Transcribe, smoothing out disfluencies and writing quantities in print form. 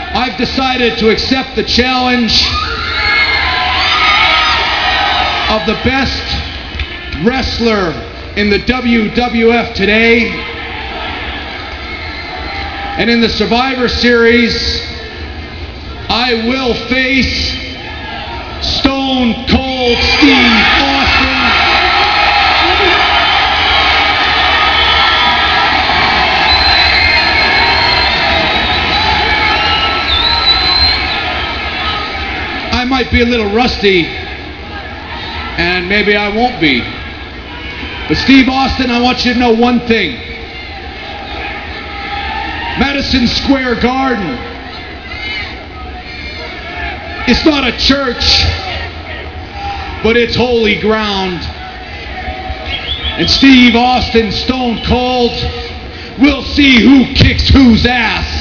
I've decided to accept the challenge of the best wrestler in the WWF today. And in the Survivor Series, I will face Stone Cold Steve Austin. I might be a little rusty, and maybe I won't be. But Steve Austin, I want you to know one thing. Madison Square Garden, it's not a church, but it's holy ground. And Steve Austin, Stone Cold, we'll see who kicks whose ass.